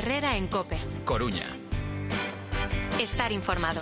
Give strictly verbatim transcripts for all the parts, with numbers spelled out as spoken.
Herrera en COPE. Coruña. Estar informado.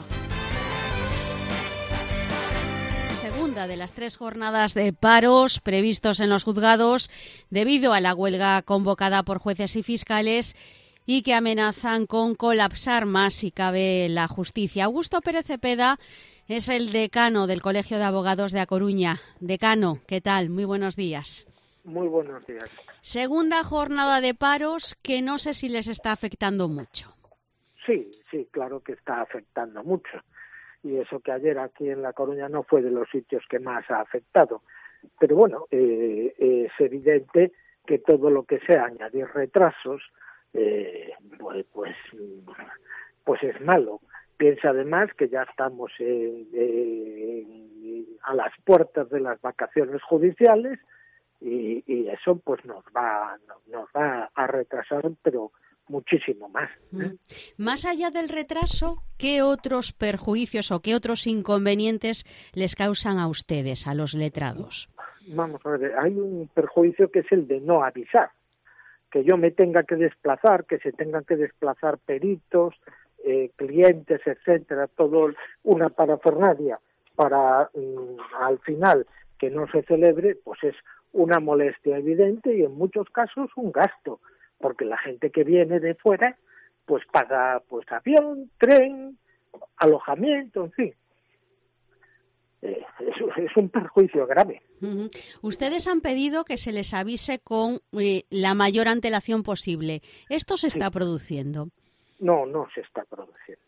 Segunda de las tres jornadas de paros previstos en los juzgados debido a la huelga convocada por jueces y fiscales y que amenazan con colapsar más si cabe la justicia. Augusto Pérez Cepeda es el decano del Colegio de Abogados de A Coruña. Decano, ¿qué tal? Muy buenos días. Muy buenos días. Segunda jornada de paros que no sé si les está afectando mucho. Sí, sí, claro que está afectando mucho. Y eso que ayer aquí en La Coruña no fue de los sitios que más ha afectado. Pero bueno, eh, es evidente que todo lo que sea añadir retrasos, eh, pues, pues, pues es malo. Piensa además que ya estamos eh, eh, a las puertas de las vacaciones judiciales y, y eso pues nos va, nos va a retrasar, pero muchísimo más. ¿eh? Más allá del retraso, ¿qué otros perjuicios o qué otros inconvenientes les causan a ustedes, a los letrados? Vamos a ver, hay un perjuicio que es el de no avisar, que yo me tenga que desplazar, que se tengan que desplazar peritos, eh, clientes, etcétera, todo una parafernalia para mm, al final que no se celebre, pues es una molestia evidente y en muchos casos un gasto, porque la gente que viene de fuera pues paga pues avión, tren, alojamiento, en fin. Eh, es, es un perjuicio grave. Uh-huh. Ustedes han pedido que se les avise con eh, la mayor antelación posible. ¿Esto se está sí. produciendo? No, no se está produciendo.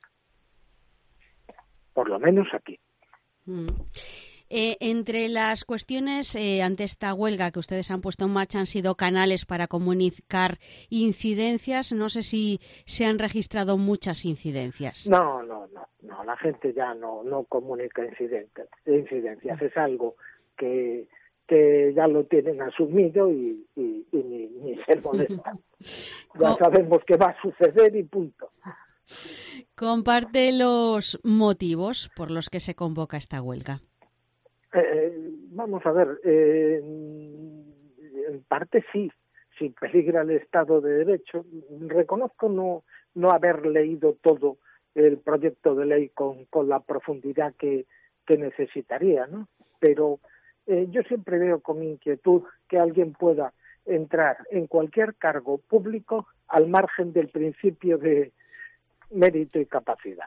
Por lo menos aquí. Uh-huh. Eh, entre las cuestiones eh, ante esta huelga que ustedes han puesto en marcha han sido canales para comunicar incidencias. No sé si se han registrado muchas incidencias. No, no, no, no. La gente ya no, no comunica incidentes, incidencias. Es algo que, que ya lo tienen asumido y, y, y ni, ni se molestan. Ya sabemos que va a suceder y punto. ¿Comparte los motivos por los que se convoca esta huelga? Eh, vamos a ver, eh, en parte sí, si peligra el Estado de Derecho. Reconozco no no haber leído todo el proyecto de ley con, con la profundidad que, que necesitaría, ¿no? Pero eh, yo siempre veo con inquietud que alguien pueda entrar en cualquier cargo público al margen del principio de mérito y capacidad.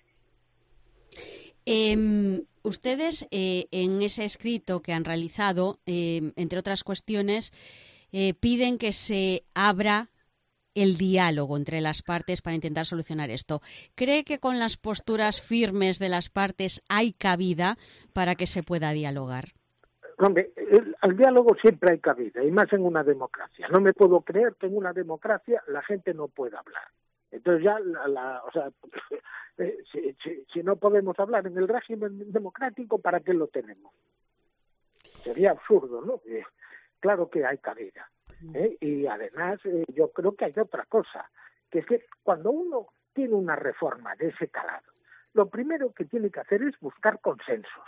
Eh, ustedes, eh, en ese escrito que han realizado, eh, entre otras cuestiones, eh, piden que se abra el diálogo entre las partes para intentar solucionar esto. ¿Cree que con las posturas firmes de las partes hay cabida para que se pueda dialogar? Hombre, el, el diálogo siempre hay cabida, y más en una democracia. No me puedo creer que en una democracia la gente no pueda hablar. Entonces ya, la, la, o sea, eh, si, si, si no podemos hablar en el régimen democrático, ¿para qué lo tenemos? Sería absurdo, ¿no? Eh, claro que hay cabida. ¿eh? Y además eh, yo creo que hay otra cosa, que es que cuando uno tiene una reforma de ese calado, lo primero que tiene que hacer es buscar consensos.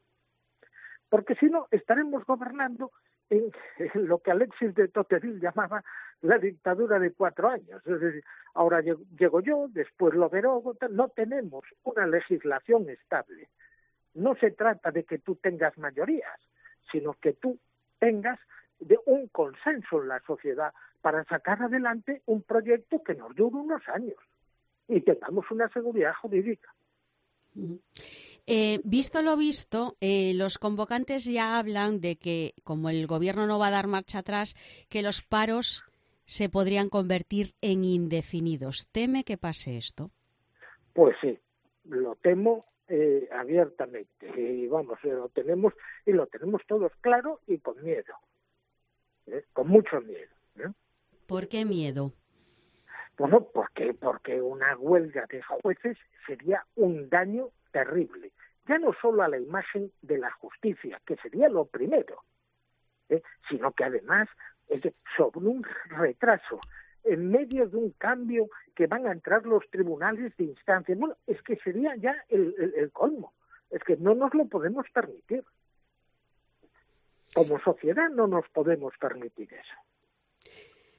Porque si no, estaremos gobernando en, en lo que Alexis de Tocqueville llamaba la dictadura de cuatro años. Es decir, ahora llego, llego yo, después lo derogo. No tenemos una legislación estable. No se trata de que tú tengas mayorías, sino que tú tengas de un consenso en la sociedad para sacar adelante un proyecto que nos dure unos años y tengamos una seguridad jurídica. Uh-huh. Eh, visto lo visto, eh, los convocantes ya hablan de que, como el gobierno no va a dar marcha atrás, que los paros se podrían convertir en indefinidos. ¿Teme que pase esto? Pues sí, lo temo eh, abiertamente. Y vamos, lo tenemos y lo tenemos todos claro y con miedo, ¿eh? Con mucho miedo. ¿eh? ¿Por qué miedo? Bueno, porque porque una huelga de jueces sería un daño terrible, ya no solo a la imagen de la justicia, que sería lo primero, ¿eh? sino que además es sobre un retraso, en medio de un cambio que van a entrar los tribunales de instancia. Bueno, es que sería ya el, el, el colmo, es que no nos lo podemos permitir. Como sociedad no nos podemos permitir eso.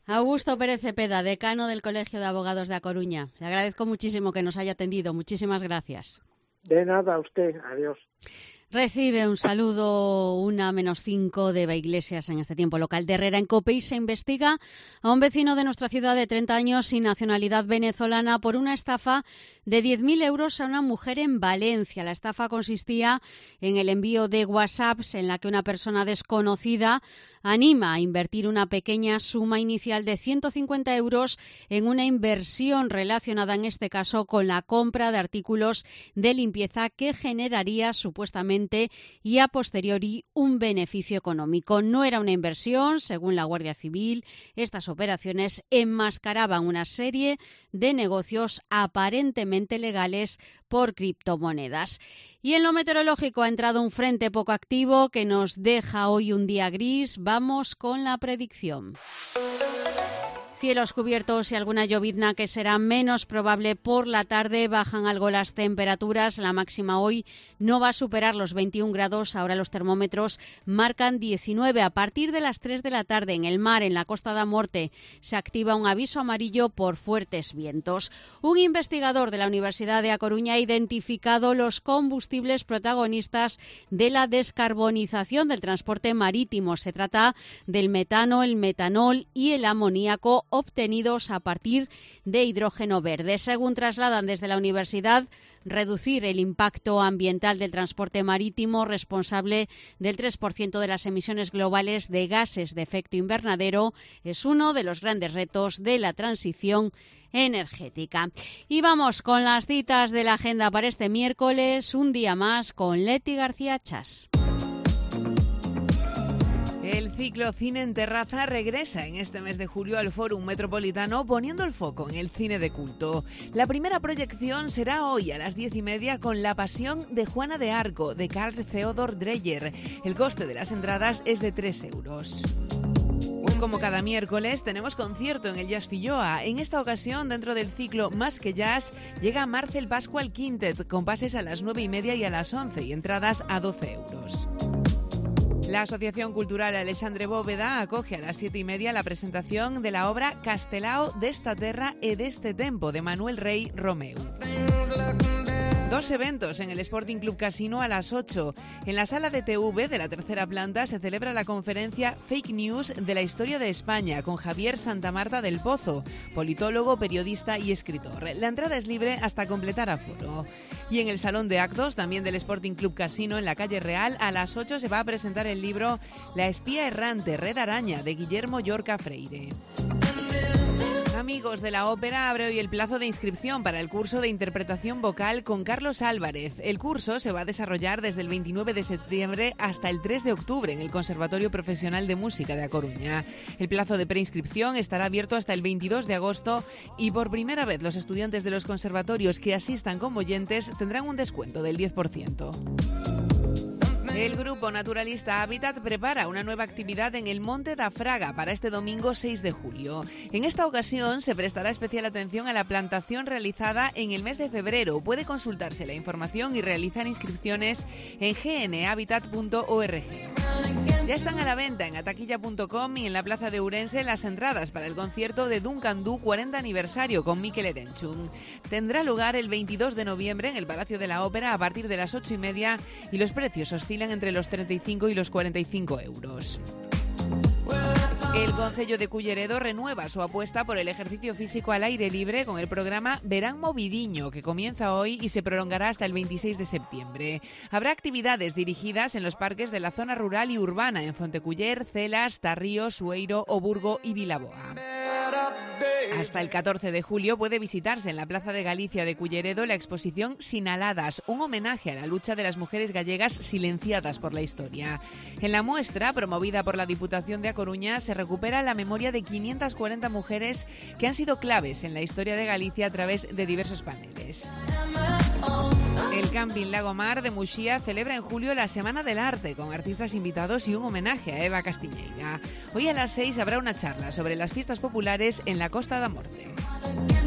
Augusto Pérez Cepeda, decano del Colegio de Abogados de A Coruña. Le agradezco muchísimo que nos haya atendido. Muchísimas gracias. De nada, a usted. Adiós. Recibe un saludo una menos cinco de Eva Iglesias en este tiempo local de Herrera en COPE y se investiga a un vecino de nuestra ciudad de treinta años sin nacionalidad venezolana por una estafa de diez mil euros a una mujer en Valencia. La estafa consistía en el envío de WhatsApps en la que una persona desconocida anima a invertir una pequeña suma inicial de ciento cincuenta euros en una inversión relacionada en este caso con la compra de artículos de limpieza que generaría supuestamente y a posteriori un beneficio económico. No era una inversión, según la Guardia Civil. Estas operaciones enmascaraban una serie de negocios aparentemente legales por criptomonedas. Y en lo meteorológico ha entrado un frente poco activo que nos deja hoy un día gris. Vamos con la predicción. Cielos cubiertos y alguna llovizna que será menos probable por la tarde. Bajan algo las temperaturas. La máxima hoy no va a superar los veintiún grados. Ahora los termómetros marcan diecinueve. A partir de las tres de la tarde en el mar, en la Costa da Morte, se activa un aviso amarillo por fuertes vientos. Un investigador de la Universidad de A Coruña ha identificado los combustibles protagonistas de la descarbonización del transporte marítimo. Se trata del metano, el metanol y el amoníaco, obtenidos a partir de hidrógeno verde. Según trasladan desde la universidad, reducir el impacto ambiental del transporte marítimo, responsable del tres por ciento de las emisiones globales de gases de efecto invernadero, es uno de los grandes retos de la transición energética. Y vamos con las citas de la agenda para este miércoles, un día más con Leti García Chas. El ciclo Cine en Terraza regresa en este mes de julio al Fórum Metropolitano, poniendo el foco en el cine de culto. La primera proyección será hoy a las diez y media con La Pasión de Juana de Arco, de Carl Theodor Dreyer. El coste de las entradas es de tres euros. Como cada miércoles, tenemos concierto en el Jazz Filloa. En esta ocasión, dentro del ciclo Más que Jazz, llega Marcel Pascual Quintet, con pases a las nueve y media y a las once y entradas a doce euros. La Asociación Cultural Alexandre Bóveda acoge a las siete y media la presentación de la obra Castelao d'esta terra e d'este tempo de Manuel Rey Romeu. Dos eventos en el Sporting Club Casino a las ocho. En la sala de T V de la tercera planta se celebra la conferencia Fake News de la historia de España con Javier Santamarta del Pozo, politólogo, periodista y escritor. La entrada es libre hasta completar aforo. Y en el Salón de Actos, también del Sporting Club Casino en la calle Real, a las ocho se va a presentar el libro La espía errante, Red Araña, de Guillermo Llorca Freire. Amigos de la ópera, abre hoy el plazo de inscripción para el curso de interpretación vocal con Carlos Álvarez. El curso se va a desarrollar desde el veintinueve de septiembre hasta el tres de octubre en el Conservatorio Profesional de Música de A Coruña. El plazo de preinscripción estará abierto hasta el veintidós de agosto y por primera vez los estudiantes de los conservatorios que asistan como oyentes tendrán un descuento del diez por ciento. El grupo naturalista Hábitat prepara una nueva actividad en el Monte da Fraga para este domingo seis de julio. En esta ocasión se prestará especial atención a la plantación realizada en el mes de febrero. Puede consultarse la información y realizar inscripciones en g n habitat punto org. Ya están a la venta en ataquilla punto com y en la Plaza de Ourense las entradas para el concierto de Duncan Du cuarenta aniversario con Mikel Erenchun. Tendrá lugar el veintidós de noviembre en el Palacio de la Ópera a partir de las ocho y media y los precios oscilan entre los treinta y cinco y los cuarenta y cinco euros. El Concello de Culleredo renueva su apuesta por el ejercicio físico al aire libre con el programa Verán Movidiño, que comienza hoy y se prolongará hasta el veintiséis de septiembre. Habrá actividades dirigidas en los parques de la zona rural y urbana en Fonteculler, Celas, Tarrío, Sueiro, Oburgo y Vilaboa. Hasta el catorce de julio puede visitarse en la Plaza de Galicia de Culleredo la exposición Sinaladas, un homenaje a la lucha de las mujeres gallegas silenciadas por la historia. En la muestra, promovida por la Diputación de A Coruña, se recupera la memoria de quinientas cuarenta mujeres que han sido claves en la historia de Galicia a través de diversos paneles. El Camping Lago Mar de Muxía celebra en julio la Semana del Arte con artistas invitados y un homenaje a Eva Castiñeira. Hoy a las seis habrá una charla sobre las fiestas populares en la Costa da Morte.